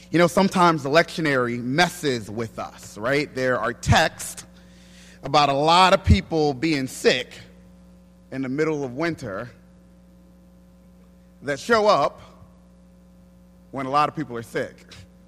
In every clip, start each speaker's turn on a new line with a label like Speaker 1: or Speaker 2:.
Speaker 1: You know, sometimes the lectionary messes with us, right? There are texts about a lot of people being sick in the middle of winter that show up when a lot of people are sick.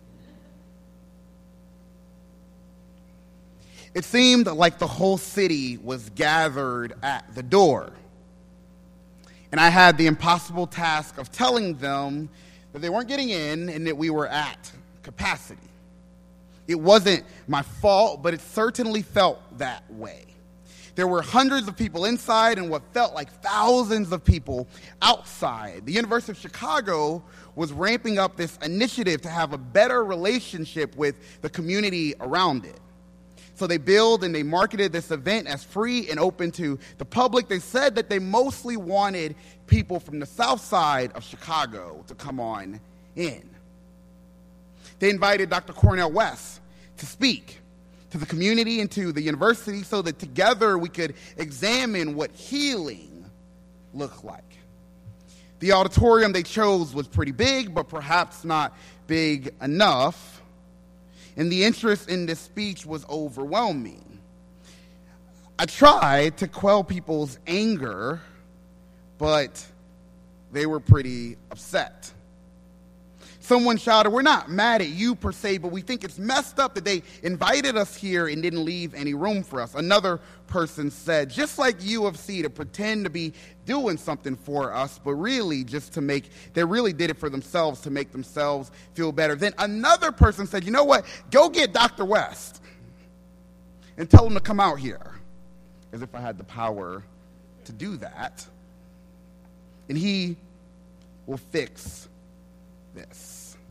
Speaker 1: It seemed like the whole city was gathered at the door. And I had the impossible task of telling them that they weren't getting in and that we were at capacity. It wasn't my fault, but it certainly felt that way. There were hundreds of people inside and what felt like thousands of people outside. The University of Chicago was ramping up this initiative to have a better relationship with the community around it. So they billed and they marketed this event as free and open to the public. They said that they mostly wanted people from the south side of Chicago to come on in. They invited Dr. Cornel West to speak to the community and to the university so that together we could examine what healing looked like. The auditorium they chose was pretty big, but perhaps not big enough. And the interest in this speech was overwhelming. I tried to quell people's anger, but they were pretty upset. Someone shouted, "We're not mad at you per se, but we think it's messed up that they invited us here and didn't leave any room for us." Another person said, "Just like U of C, to pretend to be doing something for us, but really just to they really did it for themselves to make themselves feel better." Then another person said, "You know what? Go get Dr. West and tell him to come out here," as if I had the power to do that. And he will fix this.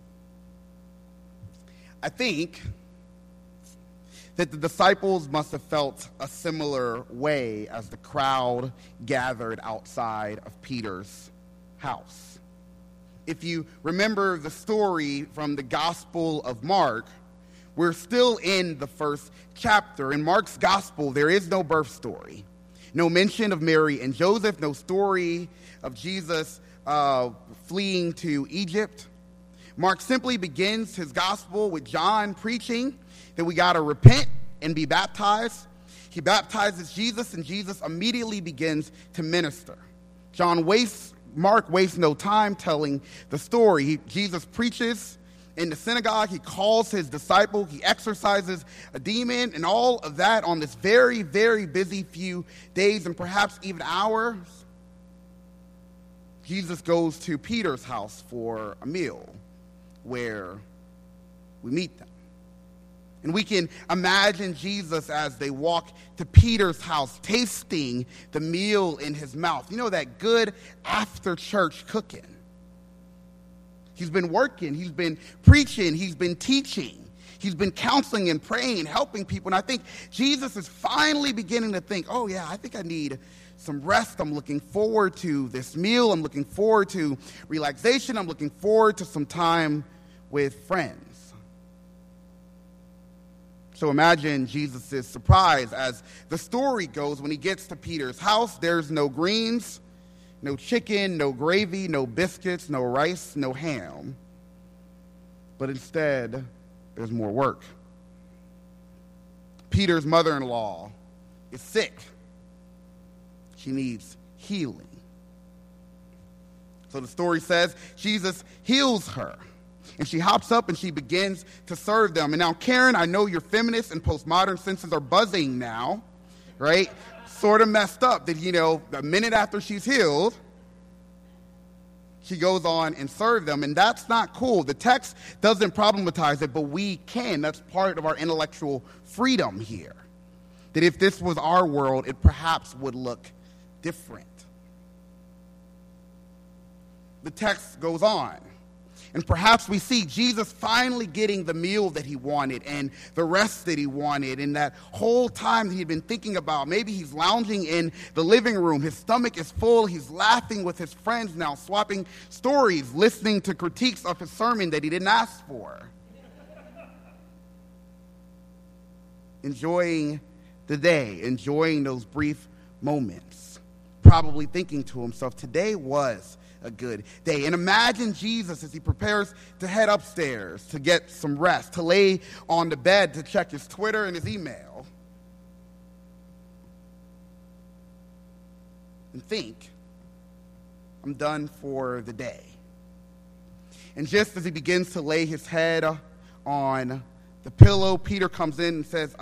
Speaker 1: I think that the disciples must have felt a similar way as the crowd gathered outside of Peter's house. If you remember the story from the Gospel of Mark, we're still in the first chapter. In Mark's Gospel, there is no birth story, no mention of Mary and Joseph, no story of Jesus fleeing to Egypt. Mark simply begins his gospel with John preaching that we got to repent and be baptized. He baptizes Jesus, and Jesus immediately begins to minister. Mark wastes no time telling the story. Jesus preaches in the synagogue. He calls his disciple. He exorcises a demon, and all of that on this very, very busy few days and perhaps even hours. Jesus goes to Peter's house for a meal where we meet them. And we can imagine Jesus as they walk to Peter's house, tasting the meal in his mouth. You know, that good after-church cooking. He's been working, he's been preaching, he's been teaching, he's been counseling and praying and helping people. And I think Jesus is finally beginning to think, oh yeah, I think I need some rest. I'm looking forward to this meal. I'm looking forward to relaxation. I'm looking forward to some time with friends. So imagine Jesus' surprise as the story goes when he gets to Peter's house. There's no greens, no chicken, no gravy, no biscuits, no rice, no ham. But instead, there's more work. Peter's mother-in-law is sick. She needs healing. So the story says Jesus heals her. And she hops up and she begins to serve them. And now, Karen, I know your feminist and postmodern senses are buzzing now, right? Sort of messed up that, a minute after she's healed, she goes on and serves them. And that's not cool. The text doesn't problematize it, but we can. That's part of our intellectual freedom here. That if this was our world, it perhaps would look different. The text goes on. And perhaps we see Jesus finally getting the meal that he wanted and the rest that he wanted. And that whole time that he'd been thinking about, maybe he's lounging in the living room. His stomach is full. He's laughing with his friends now, swapping stories, listening to critiques of his sermon that he didn't ask for. Enjoying the day, enjoying those brief moments. Probably thinking to himself, today was a good day. And imagine Jesus as he prepares to head upstairs to get some rest, to lay on the bed to check his Twitter and his email. And think, I'm done for the day. And just as he begins to lay his head on the pillow, Peter comes in and says,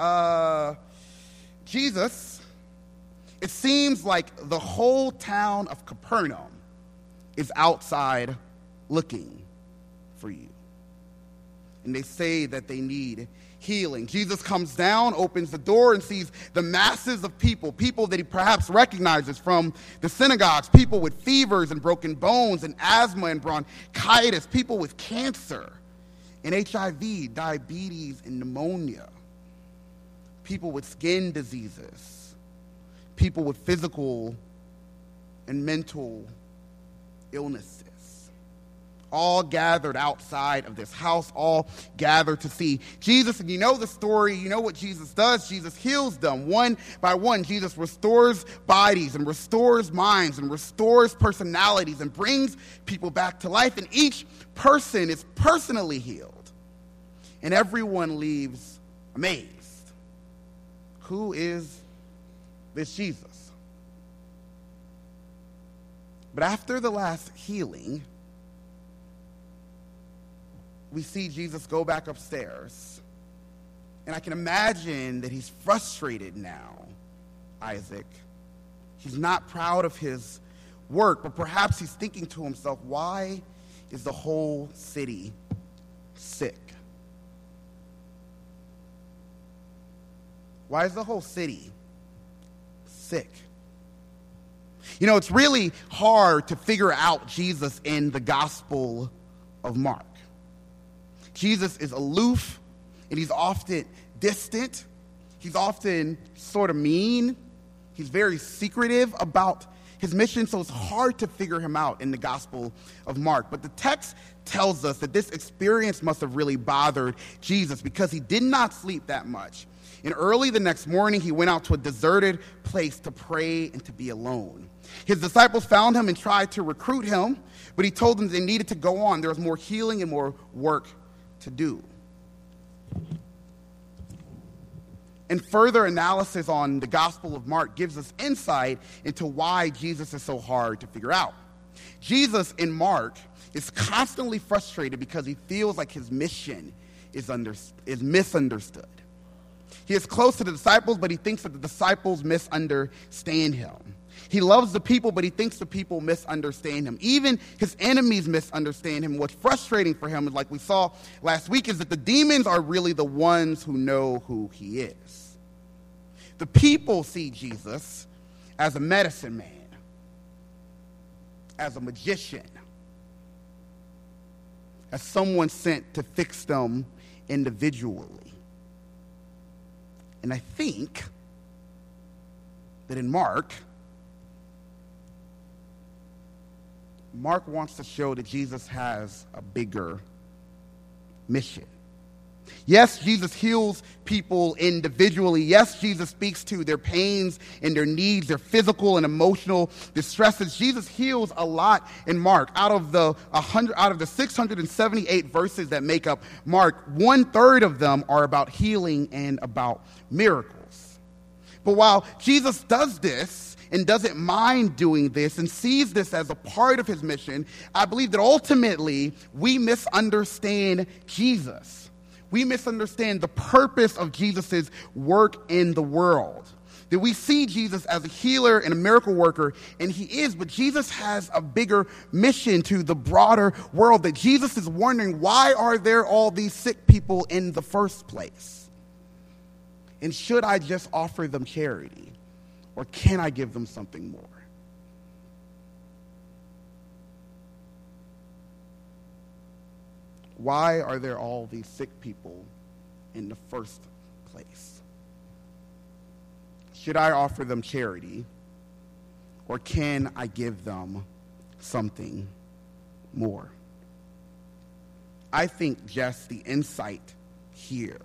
Speaker 1: Jesus, it seems like the whole town of Capernaum is outside looking for you. And they say that they need healing. Jesus comes down, opens the door, and sees the masses of people that he perhaps recognizes from the synagogues, people with fevers and broken bones and asthma and bronchitis, people with cancer and HIV, diabetes and pneumonia, people with skin diseases, people with physical and mental illnesses. All gathered outside of this house, all gathered to see Jesus. And you know the story, you know what Jesus does. Jesus heals them one by one. Jesus restores bodies and restores minds and restores personalities and brings people back to life. And each person is personally healed. And everyone leaves amazed. Who is this Jesus? But after the last healing, we see Jesus go back upstairs. And I can imagine that he's frustrated now, Isaac. He's not proud of his work, but perhaps he's thinking to himself, why is the whole city sick? Why is the whole city sick? You know, it's really hard to figure out Jesus in the Gospel of Mark. Jesus is aloof, and he's often distant. He's often sort of mean. He's very secretive about his mission, so it's hard to figure him out in the Gospel of Mark. But the text tells us that this experience must have really bothered Jesus because he did not sleep that much. And early the next morning, he went out to a deserted place to pray and to be alone. His disciples found him and tried to recruit him, but he told them they needed to go on. There was more healing and more work to do. And further analysis on the Gospel of Mark gives us insight into why Jesus is so hard to figure out. Jesus in Mark is constantly frustrated because he feels like his mission is misunderstood. He is close to the disciples, but he thinks that the disciples misunderstand him. He loves the people, but he thinks the people misunderstand him. Even his enemies misunderstand him. What's frustrating for him is, like we saw last week, is that the demons are really the ones who know who he is. The people see Jesus as a medicine man, as a magician, as someone sent to fix them individually. And I think that in Mark wants to show that Jesus has a bigger mission. Yes, Jesus heals people individually. Yes, Jesus speaks to their pains and their needs, their physical and emotional distresses. Jesus heals a lot in Mark. Out of the 678 verses that make up Mark, 1/3 of them are about healing and about miracles. But while Jesus does this and doesn't mind doing this and sees this as a part of his mission, I believe that ultimately we misunderstand Jesus. We misunderstand the purpose of Jesus' work in the world. That we see Jesus as a healer and a miracle worker, and he is, but Jesus has a bigger mission to the broader world. That Jesus is wondering, why are there all these sick people in the first place? And should I just offer them charity? Or can I give them something more? Why are there all these sick people in the first place? Should I offer them charity? Or can I give them something more? I think just the insight here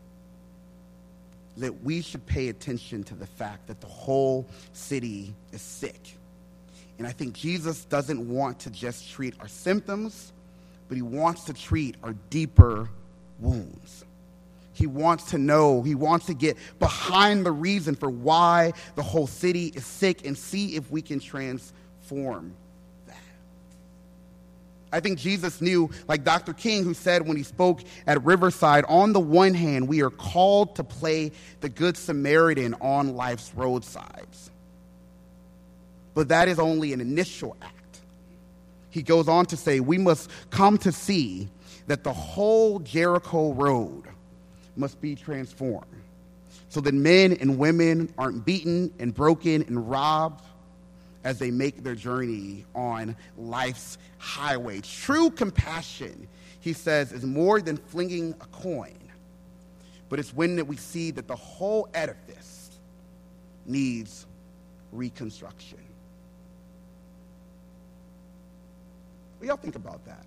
Speaker 1: that we should pay attention to the fact that the whole city is sick. And I think Jesus doesn't want to just treat our symptoms, but he wants to treat our deeper wounds. He wants to know, he wants to get behind the reason for why the whole city is sick and see if we can transform that. I think Jesus knew, like Dr. King, who said when he spoke at Riverside, on the one hand, we are called to play the Good Samaritan on life's roadsides. But that is only an initial act. He goes on to say, we must come to see that the whole Jericho road must be transformed so that men and women aren't beaten and broken and robbed as they make their journey on life's highway. True compassion, he says, is more than flinging a coin, but it's when that we see that the whole edifice needs reconstruction. What do y'all think about that?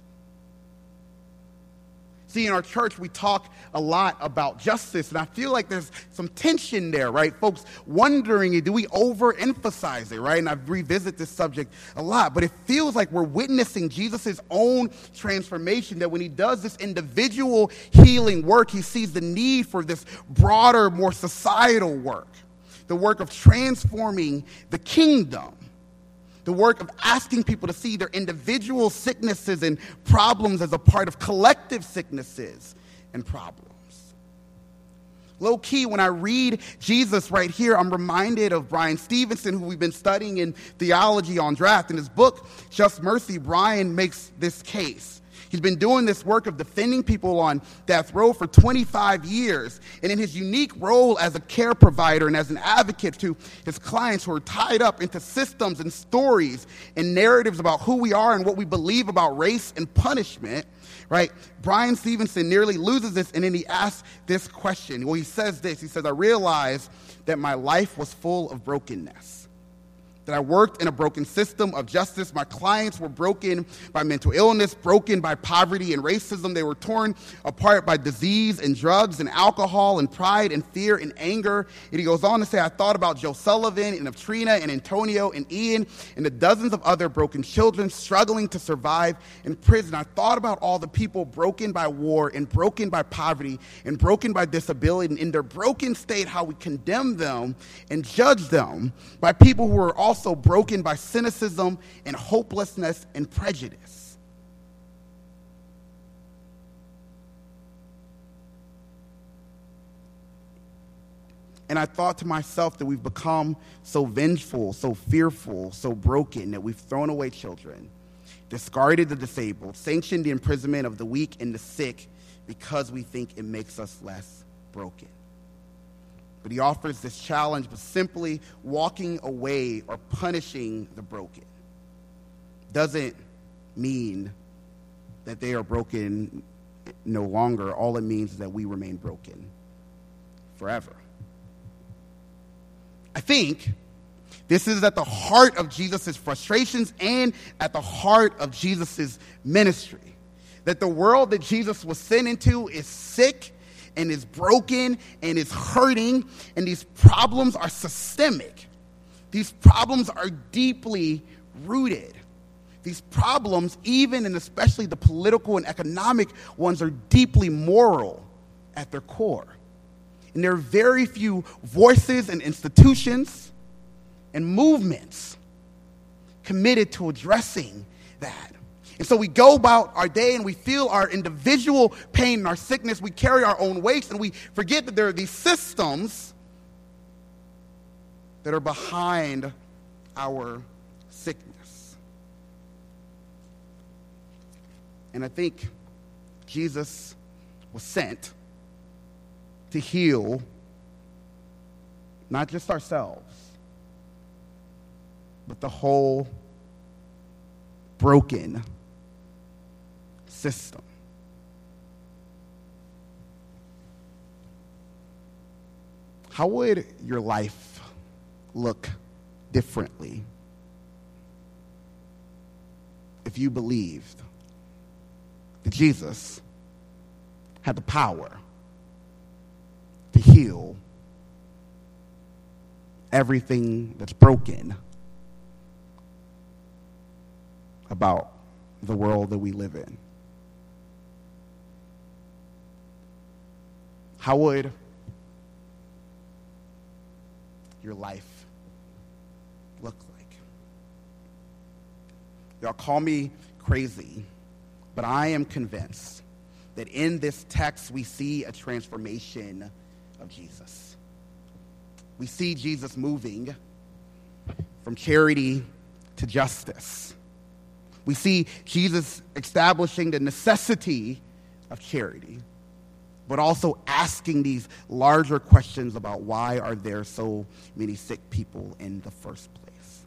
Speaker 1: See, in our church, we talk a lot about justice, and I feel like there's some tension there, right? Folks wondering, do we overemphasize it, right? And I revisit this subject a lot, but it feels like we're witnessing Jesus' own transformation, that when he does this individual healing work, he sees the need for this broader, more societal work, the work of transforming the kingdom. The work of asking people to see their individual sicknesses and problems as a part of collective sicknesses and problems. Low key, when I read Jesus right here, I'm reminded of Brian Stevenson, who we've been studying in theology on draft. In his book, Just Mercy, Brian makes this case. He's been doing this work of defending people on death row for 25 years. And in his unique role as a care provider and as an advocate to his clients who are tied up into systems and stories and narratives about who we are and what we believe about race and punishment, right? Brian Stevenson nearly loses this, and then he asks this question. Well, he says this. He says, I realized that my life was full of brokenness. That I worked in a broken system of justice. My clients were broken by mental illness, broken by poverty and racism. They were torn apart by disease and drugs and alcohol and pride and fear and anger. And he goes on to say, I thought about Joe Sullivan and of Trina and Antonio and Ian and the dozens of other broken children struggling to survive in prison. I thought about all the people broken by war and broken by poverty and broken by disability, and in their broken state, how we condemn them and judge them by people who are also broken by cynicism and hopelessness and prejudice. And I thought to myself that we've become so vengeful, so fearful, so broken that we've thrown away children, discarded the disabled, sanctioned the imprisonment of the weak and the sick because we think it makes us less broken. But he offers this challenge, but simply walking away or punishing the broken doesn't mean that they are broken no longer. All it means is that we remain broken forever. I think this is at the heart of Jesus' frustrations and at the heart of Jesus' ministry. That the world that Jesus was sent into is sick and is broken and is hurting, and these problems are systemic. These problems are deeply rooted. These problems, even and especially the political and economic ones, are deeply moral at their core. And there are very few voices and institutions and movements committed to addressing that. And so we go about our day and we feel our individual pain and our sickness. We carry our own weights, and we forget that there are these systems that are behind our sickness. And I think Jesus was sent to heal not just ourselves, but the whole broken system. How would your life look differently if you believed that Jesus had the power to heal everything that's broken about the world that we live in? How would your life look like? Y'all call me crazy, but I am convinced that in this text we see a transformation of Jesus. We see Jesus moving from charity to justice. We see Jesus establishing the necessity of charity, but also asking these larger questions about why are there so many sick people in the first place.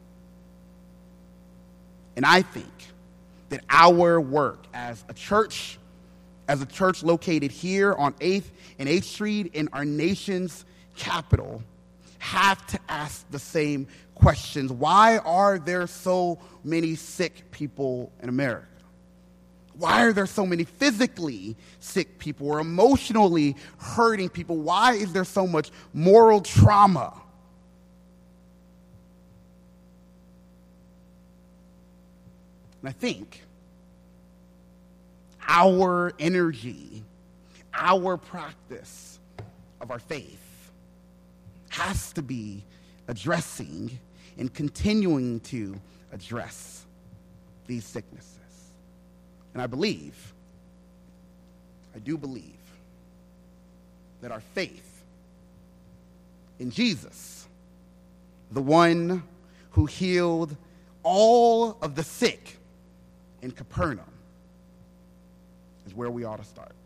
Speaker 1: And I think that our work as a church located here on 8th and 8th Street in our nation's capital, have to ask the same questions. Why are there so many sick people in America? Why are there so many physically sick people or emotionally hurting people? Why is there so much moral trauma? And I think our energy, our practice of our faith has to be addressing and continuing to address these sicknesses. And I do believe that our faith in Jesus, the one who healed all of the sick in Capernaum, is where we ought to start.